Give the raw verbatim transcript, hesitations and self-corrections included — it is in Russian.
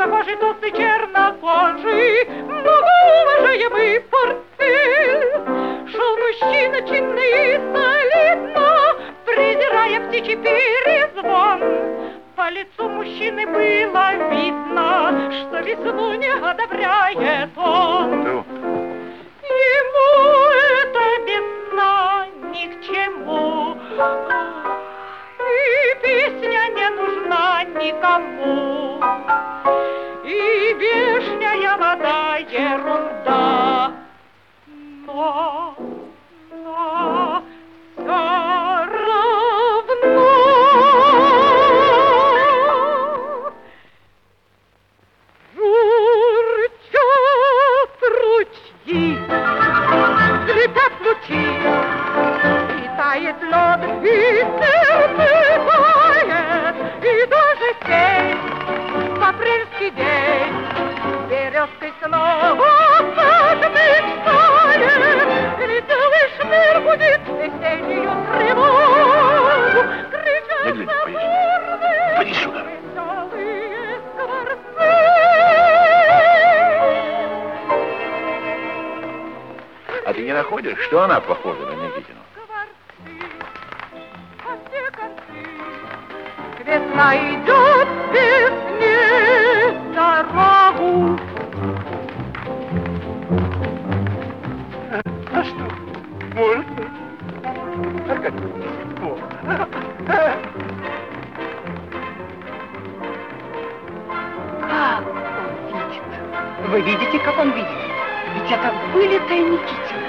чернокожий, толстый чернокожий, многоуважаемый портфель. Шел мужчина чинно и солидно, презирая птичий перезвон. По лицу мужчины было видно, что весну не одобряет он. Ну? Ему эта весна ни к чему, и песня не нужна никому, и вешняя вода ерунда. Но, но все равно журчат ручьи, скрипят лучи, и тает лед, и сердце тает, и даже тень в апрельский день березкой снова подмечтает, и целый шмир будет весеннюю тревогу, кричат бурные веселые скворцы. А ты не находишь, что она похожа на Никитину? Весна идет весне дорогу. А что? Можно? А как? Как он видит? Вы видите, как он видит? Ведь это вылитая Никитина.